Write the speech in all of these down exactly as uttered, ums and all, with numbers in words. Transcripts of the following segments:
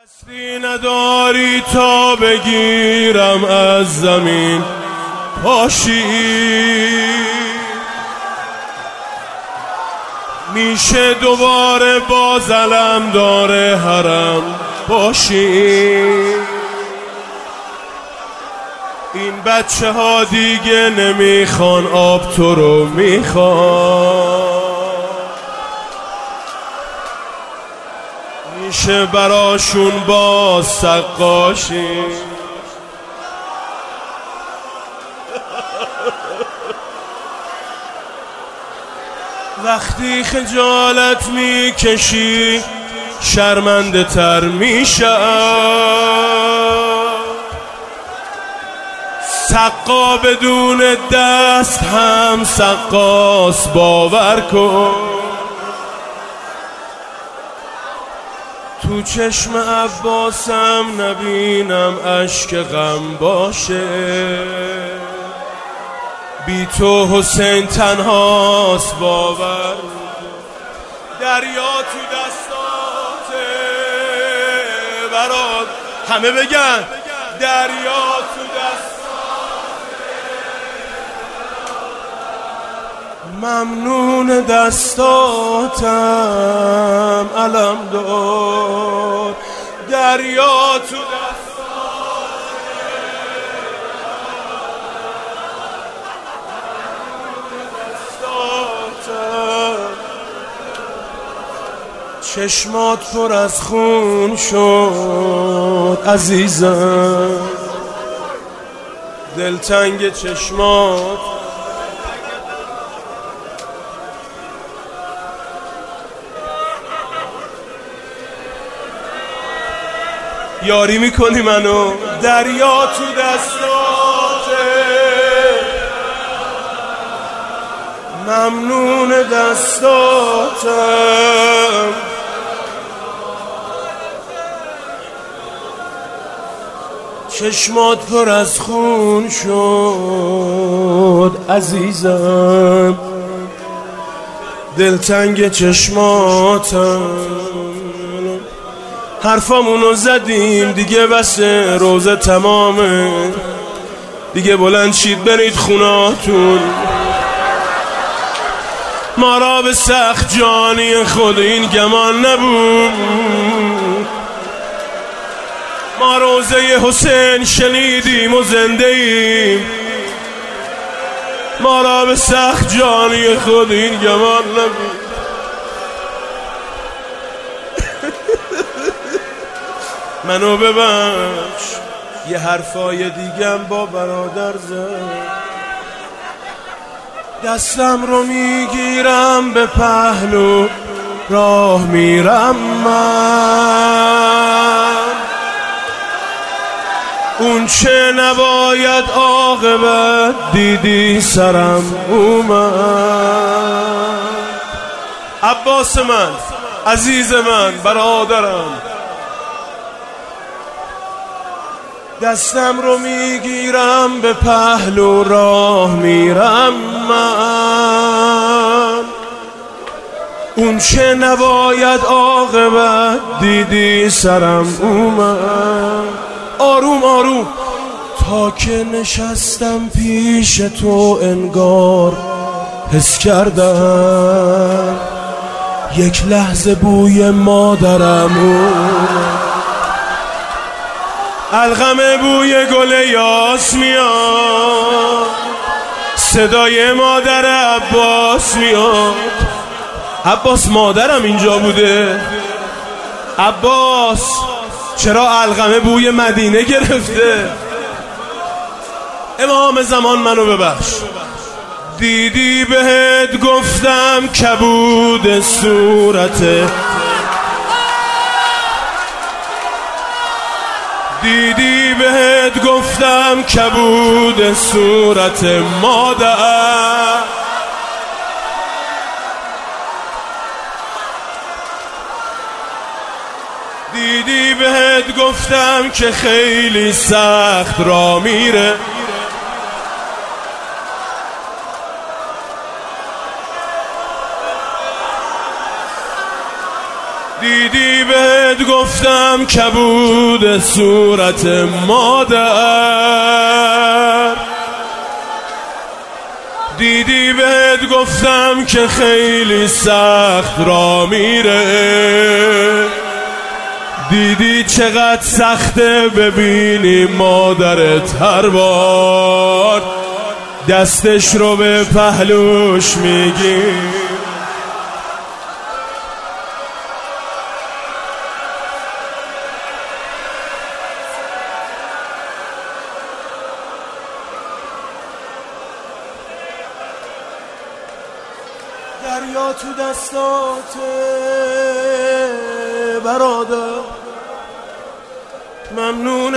دستی نداری تا بگیرم از زمین پاشی، میشه دوباره باز علم داره حرم باشی. این بچه ها دیگه نمیخوان آب، تو رو میخوان، میشه براشون باز سقاشی. وقتی خجالت میکشی شرمنده تر میشم، سقا بدون دست هم سقاس، باور کن. تو چشم عباسم نبینم اشک غم باشه، بی تو حسین تنهاست، باور دریا تو دستاته برات، همه بگن دریا تو دستاته. ممنون دستاتم علم دار، دریا تو چشمات پر از خون شد عزیزم، دلتنگ چشمات. یاری میکنی منو، دریا تو دستاته، ممنون دستاتم. چشمات پر از خون شد عزیزم، دلتنگ چشماتم. حرفامونو زدیم دیگه، بس روزه تمامه دیگه، بلند شید برید خوناتون. ما را به سخت جانی خود این گمان نبود، ما روزه حسین شنیدیم و زنده ایم. ما را به سخت جانی خود این گمان نبود. منو ببخش یه حرفای دیگم با برادر زد، دستم رو میگیرم به پهلو راه میرم من، اون چه نباید عاقبت دیدی سرم اومد. عباس من، عزیز من، برادرم، دستم رو میگیرم به پهلو راه میرم من، اون چه نباید عاقبت دیدی سرم اومد. آروم آروم تا که نشستم پیش تو انگار حس کردم یک لحظه بوی مادرم اومد، الغم بوی گل یاس میاد، صدای مادر عباس میاد. عباس مادرم اینجا بوده. عباس چرا الغم بوی مدینه گرفته؟ امام زمان منو ببخش، دیدی بهت گفتم کبود صورته، دیدی بهت گفتم کبود صورت مادر، دیدی بهت گفتم که خیلی سخت را میره، دیدی بهت گفتم کبود صورت مادر، دیدی بهت گفتم که خیلی سخت را میره، دیدی چقدر سخته ببینی مادرت هر بار دستش رو به پهلوش میگی. دریا تو دستاته برادر، ممنون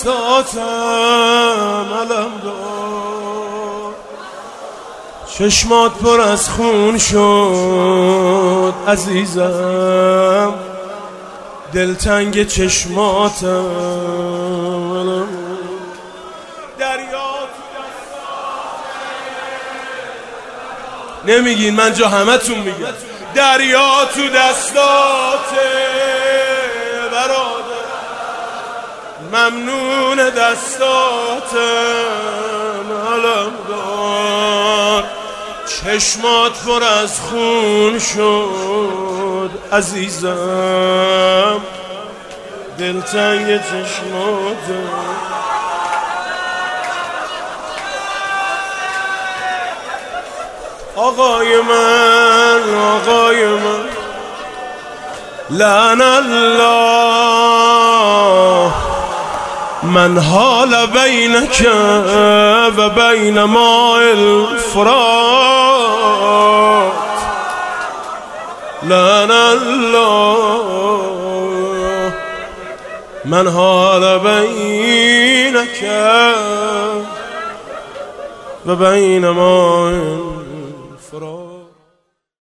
دستاتم علم دار، چشمات پر از خون شد عزیزم، دلتنگ چشماتم علم. دریا نمیگین، من جا همه تون میگم. دریا تو دستاته برادر، ممنون دستاتم علم دار، چشمات پر از خون شد عزیزم، دلتنگ چشماتم. آقای من آقای من لعن الله من حال بینک و بین ماء الفرات، لعن الله من حال بینک و بین ماء الفرات.